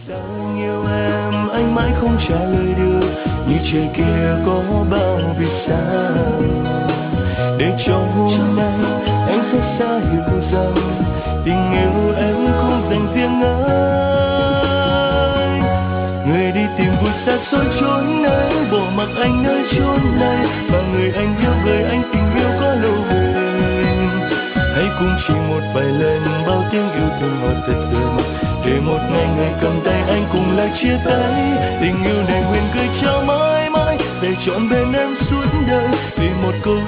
Sao yêu em anh mãi không trả lời được, như trời kia có bao vì sao. Để cho hôm nay anh xót xa hiểu rằng tình yêu em không dành riêng anh. Người đi tìm vui xa xôi chốn ấy, bỏ mặc anh nơi chốn này, và người anh yêu người anh tình yêu có lâu bền. Hãy cùng chỉ một vài lần bao tiếng yêu thương ngọt thật gần, để một ngày người cầm tay anh cùng lại chia tay. Tình yêu này nguyện gửi trao mãi mãi, để trọn bên em suốt đời, vì một câu